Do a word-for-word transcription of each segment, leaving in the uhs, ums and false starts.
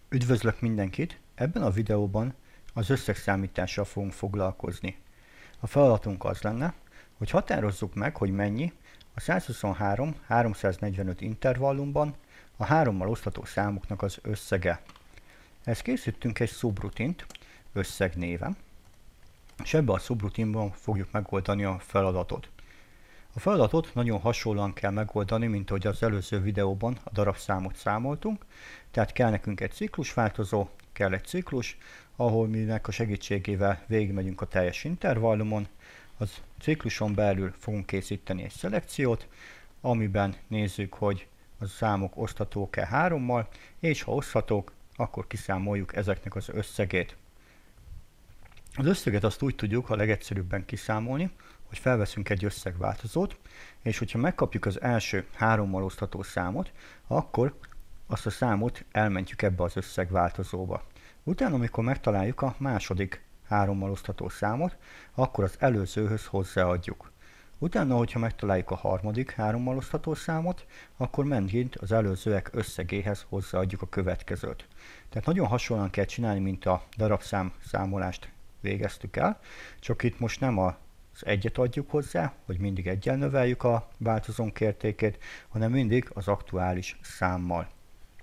Üdvözlök mindenkit! Ebben a videóban az összegszámítással fogunk foglalkozni. A feladatunk az lenne, hogy határozzuk meg, hogy mennyi a százhuszonhárom háromszáznegyvenöt intervallumban a hárommal osztható számoknak az összege. Ezt készítünk egy szubrutint összeg néven, és ebben a szubrutinban fogjuk megoldani a feladatot. A feladatot nagyon hasonlóan kell megoldani, mint ahogy az előző videóban a darabszámot számoltunk, tehát kell nekünk egy ciklusváltozó, kell egy ciklus, ahol minek a segítségével végigmegyünk a teljes intervallumon. Az cikluson belül fogunk készíteni egy szelekciót, amiben nézzük, hogy a számok oszthatók-e hárommal, és ha oszthatók, akkor kiszámoljuk ezeknek az összegét. Az összeget azt úgy tudjuk a legegyszerűbben kiszámolni, hogy felveszünk egy összegváltozót, és hogyha megkapjuk az első hárommal osztható számot, akkor azt a számot elmentjük ebbe az összegváltozóba. Utána, amikor megtaláljuk a második hárommal osztható számot, akkor az előzőhöz hozzáadjuk. Utána, hogyha megtaláljuk a harmadik hárommal osztható számot, akkor megint az előzőek összegéhez hozzáadjuk a következőt. Tehát nagyon hasonlóan kell csinálni, mint a darabszám számolást végeztük el, csak itt most nem az egyet adjuk hozzá, hogy mindig eggyel növeljük a változónk értékét, hanem mindig az aktuális számmal.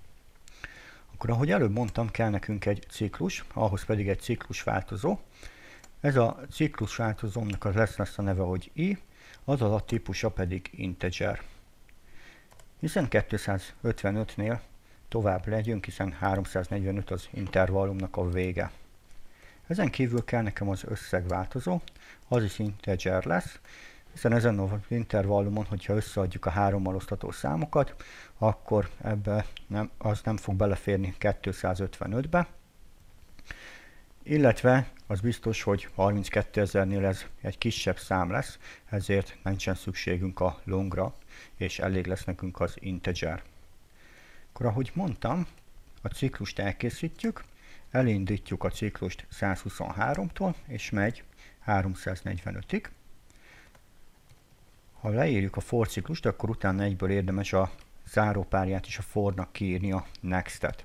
Akkor, ahogy előbb mondtam, kell nekünk egy ciklus, ahhoz pedig egy ciklusváltozó. Ez a ciklusváltozónak az lesz, lesz a neve, hogy i, az adattípusa pedig integer. Hiszen kétszázötvenötnél tovább legyünk, hiszen háromszáznegyvenöt az intervallumnak a vége. Ezen kívül kell nekem az összegváltozó, az is integer lesz, hiszen ezen az intervallumon, hogyha összeadjuk a hárommal osztható számokat, akkor ebbe nem, az nem fog beleférni kétszázötvenötbe, illetve az biztos, hogy harminckétezernél ez egy kisebb szám lesz, ezért nincsen szükségünk a longra, és elég lesz nekünk az integer. Akkor, ahogy mondtam, a ciklust elkészítjük, elindítjuk a ciklust százhuszonháromtól, és megy háromszáznegyvenötig. Ha leírjuk a for ciklust, akkor utána egyből érdemes a zárópárját is a fornak kiírni, a next-et.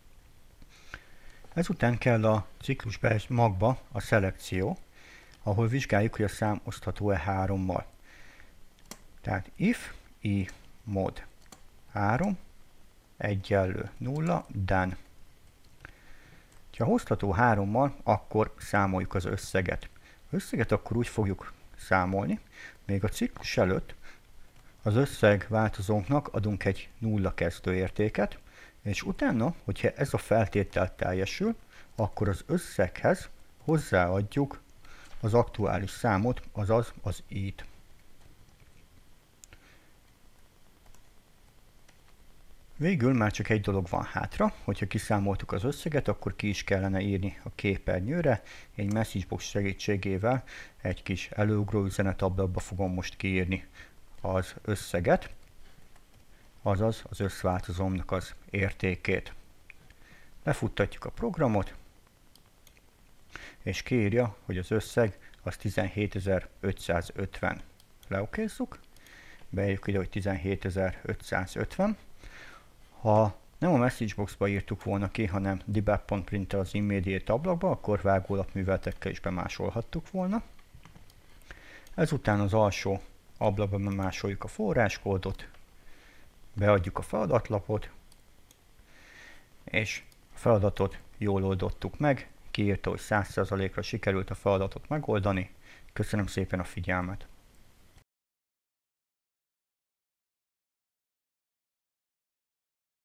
Ezután kell a ciklus magba a szelekció, ahol vizsgáljuk, hogy a szám osztható-e hárommal. Tehát if i mod három egyenlő nulla, done. Ha osztható hárommal, akkor számoljuk az összeget. Az összeget akkor úgy fogjuk számolni, még a ciklus előtt az összeg változónknak adunk egy nulla kezdőértéket, és utána, hogyha ez a feltétel teljesül, akkor az összeghez hozzáadjuk az aktuális számot, azaz az i-t. Végül már csak egy dolog van hátra, hogyha kiszámoltuk az összeget, akkor ki is kellene írni a képernyőre. Egy messagebox segítségével egy kis előugró üzenetablakba fogom most kiírni az összeget, azaz az összváltozómnak az értékét. Lefuttatjuk a programot, és kiírja, hogy az összeg az tizenhétezer-ötszázötven. Leokézzuk, beírjuk ide, hogy tizenhétezer-ötszázötven. Ha nem a messageboxba írtuk volna ki, hanem debug.println az immediate ablakba, akkor vágólapműveletekkel is bemásolhattuk volna. Ezután az alsó ablakba bemásoljuk a forráskódot, beadjuk a feladatlapot, és a feladatot jól oldottuk meg, kiírta, hogy száz százalékra sikerült a feladatot megoldani. Köszönöm szépen a figyelmet!